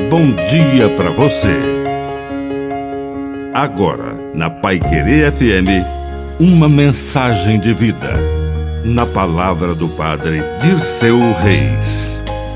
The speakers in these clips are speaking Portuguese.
bom dia para você. Agora, na Paiquerê FM, uma mensagem de vida. Na palavra do Padre Dirceu Reis.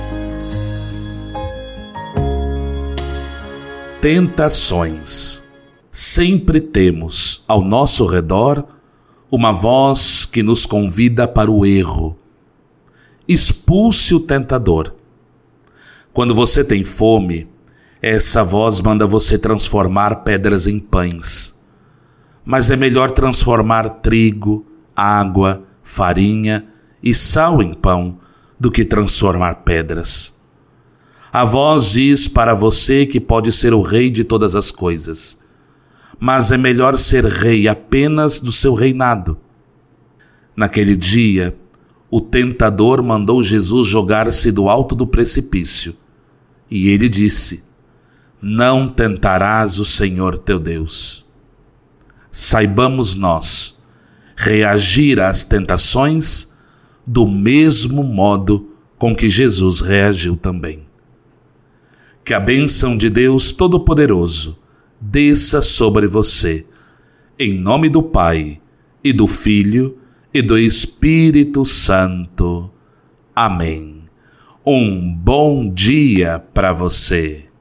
Tentações. Sempre temos ao nosso redor uma voz que nos convida para o erro. Expulse o tentador. Quando você tem fome, essa voz manda você transformar pedras em pães. Mas é melhor transformar trigo, água, farinha e sal em pão do que transformar pedras. A voz diz para você que pode ser o rei de todas as coisas, mas é melhor ser rei apenas do seu reinado. Naquele dia, o tentador mandou Jesus jogar-se do alto do precipício, e ele disse: não tentarás o Senhor teu Deus. Saibamos nós reagir às tentações do mesmo modo com que Jesus reagiu também. Que a bênção de Deus Todo-Poderoso desça sobre você, em nome do Pai, e do Filho, e do Espírito Santo. Amém. Um bom dia para você.